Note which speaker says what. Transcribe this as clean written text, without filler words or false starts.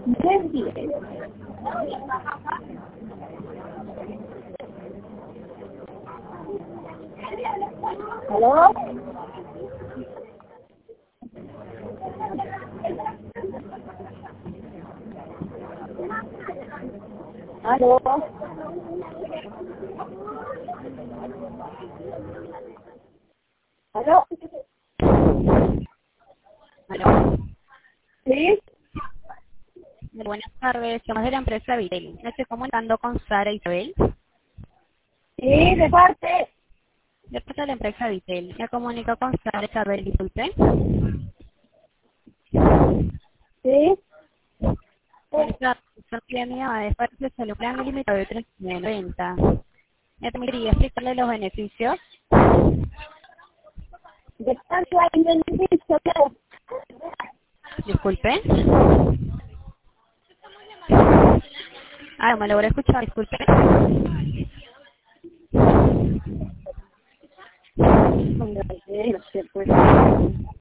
Speaker 1: Muy bien. ¿Aló? ¿Aló? ¿Aló?
Speaker 2: Aló.
Speaker 1: ¿Sí?
Speaker 2: Buenas tardes, somos de la empresa Vitel. Me estoy comunicando con Sara Isabel.
Speaker 1: Sí, de parte.
Speaker 2: De parte de la empresa Vitel. Me comunico con Sara Isabel, disculpe.
Speaker 1: Sí.
Speaker 2: Esta línea es para el salud plan ilimitado de 390. ¿Me permitiría explicarle los beneficios?
Speaker 1: De tanto hay beneficio, claro.
Speaker 2: Disculpe. Ah, me logré escuchar, disculpe.
Speaker 1: No sé, pues.